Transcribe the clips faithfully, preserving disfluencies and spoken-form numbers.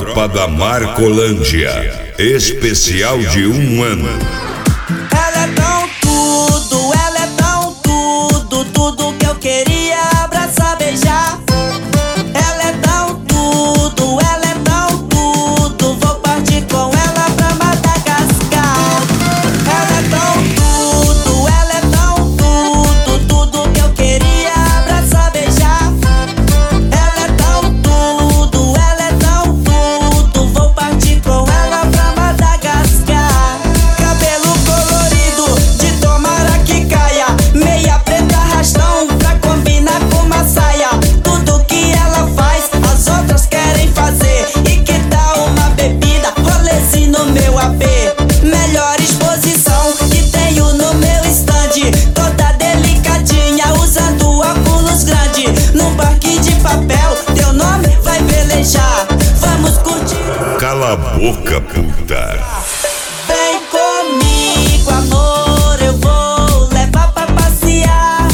Tropa da Marcolândia, especial de um ano. Ela é tão tudo, ela é tão tudo, tudo que eu queria abraçar, beijar. Ela é tão tudo, ela é tão tudo, vou partir com ela pra Madagascar. Ela é tão tudo, ela é tão tudo, tudo que eu queria abraçar, beijar. Ela é tão tudo, ela é tão tudo, vou partir com ela pra Madagascar. Cabelo colorido, de tomara que caia, meia preta arrastão pra combinar com uma saia. Tudo que ela faz, as outras querem fazer. E que tal uma bebida, rolezinho no meu A P? Melhor exposição que tenho no meu stand, toda delicadinha, usando óculos grande. Num parque de papel, teu nome vai velejar. Vamos curtir. Cala a boca, puta. Vem comigo, amor, eu vou levar pra passear,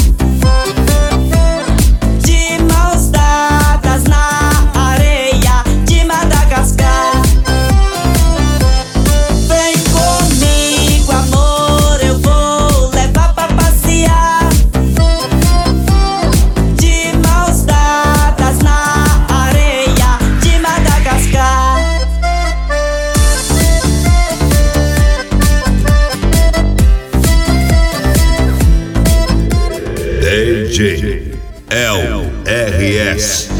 de mãos dadas na areia de Madagascar. Vem comigo, amor, eu vou levar pra passear, de mãos dadas na areia de Madagascar. D J L R S